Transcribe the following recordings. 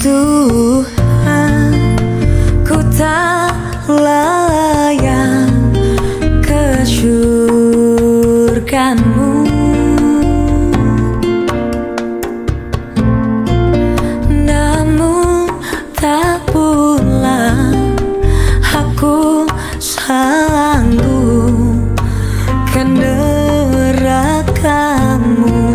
Tuhan, ku tak layak ke surga-Mu, namun tak pula aku sanggup ke neraka-Mu.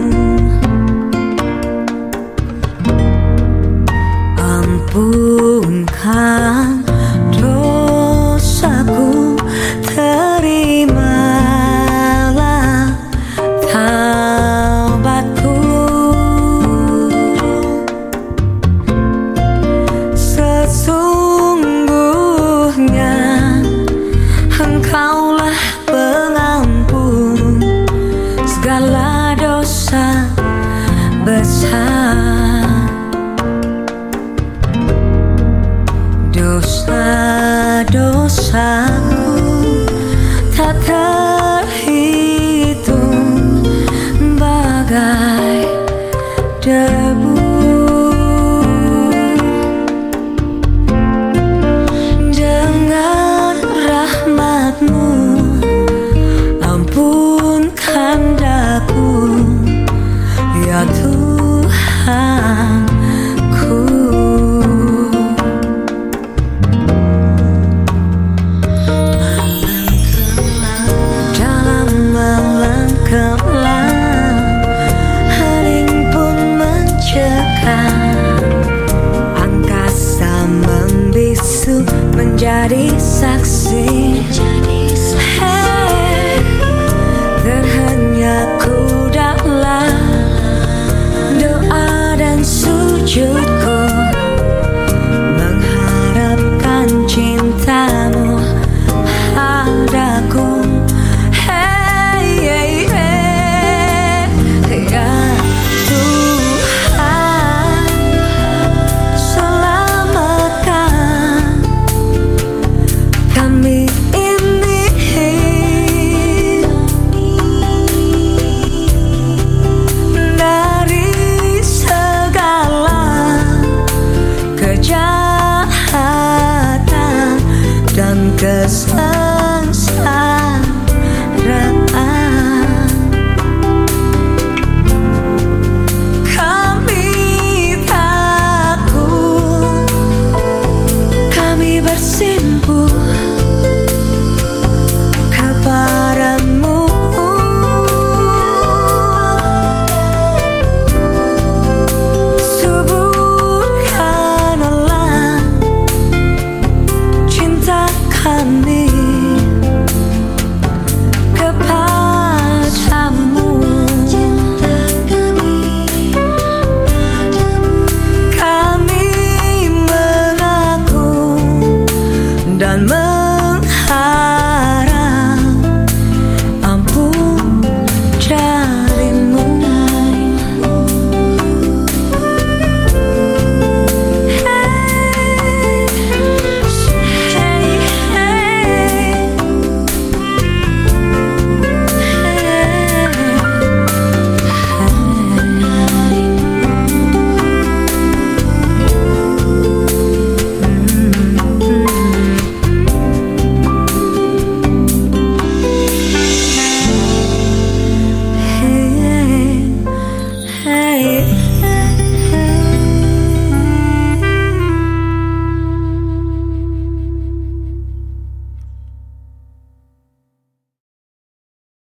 Ampunkan dosaku, terimalah taubatku. Sesungguhnya Engkaulah pengampun segala dosa besar. Dosa-dosaku tak terhitung bagai debu. Dengan rahmat-Mu ampunkan daku, ya Tuhan. Hening pun mencekam, angkasa membisu menjadi saksi. Hey, terhenyak kudahlah doa dan sujudku, mengharapkan cinta-Mu padaku. Kejahatan dan kesalahan